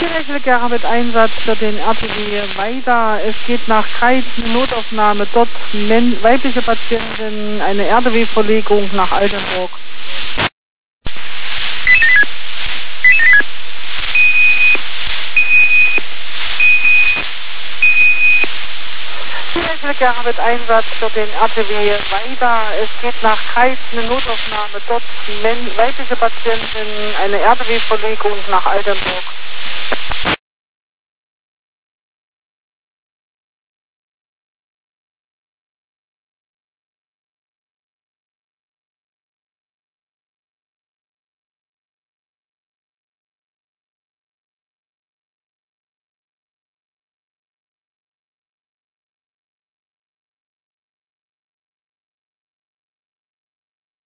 Gerhard mit Einsatz für den RTW weiter. Es geht nach Kreis, eine Notaufnahme. Dort weibliche Patientin, eine RTW-Verlegung nach Altenburg. Gerhard mit Einsatz für den RTW weiter. Es geht nach Kreis, eine Notaufnahme. Dort weibliche Patientin, eine RTW-Verlegung nach Altenburg.